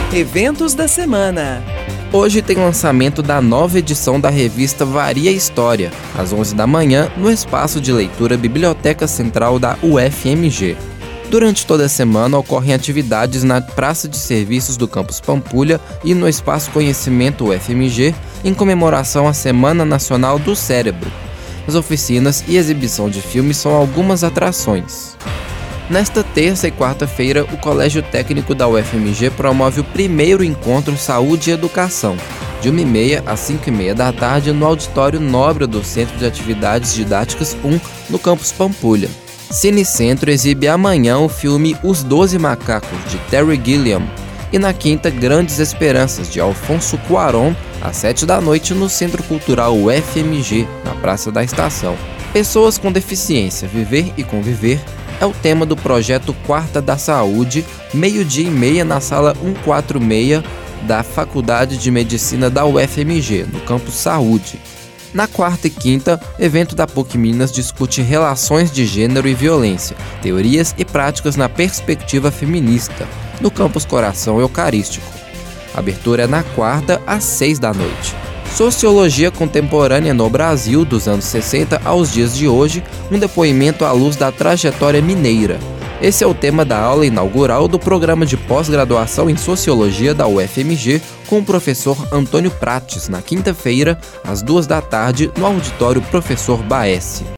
Eventos da semana. Hoje tem lançamento da nova edição da revista Varia História, às 11 da manhã, no espaço de leitura Biblioteca Central da UFMG. Durante toda a semana ocorrem atividades na Praça de Serviços do Campus Pampulha e no Espaço Conhecimento UFMG, em comemoração à Semana Nacional do Cérebro. As oficinas e exibição de filmes são algumas atrações. Nesta terça e quarta-feira, o Colégio Técnico da UFMG promove o primeiro encontro Saúde e Educação, de 1h30 às 5h30 da tarde, no Auditório Nóbrega do Centro de Atividades Didáticas 1, no Campus Pampulha. Cinecentro exibe amanhã o filme Os 12 Macacos, de Terry Gilliam, e na quinta, Grandes Esperanças, de Alfonso Cuarón, às 7 da noite, no Centro Cultural UFMG, na Praça da Estação. Pessoas com deficiência, viver e conviver é o tema do projeto Quarta da Saúde, 12h30 na sala 146 da Faculdade de Medicina da UFMG, no Campus Saúde. Na quarta e quinta, evento da PUC Minas discute relações de gênero e violência, teorias e práticas na perspectiva feminista, no Campus Coração Eucarístico. A abertura é na quarta, às 6 da noite. Sociologia Contemporânea no Brasil, dos anos 60 aos dias de hoje, um depoimento à luz da trajetória mineira. Esse é o tema da aula inaugural do programa de pós-graduação em Sociologia da UFMG, com o professor Antônio Prates, na quinta-feira, às 2 da tarde, no auditório Professor Baesse.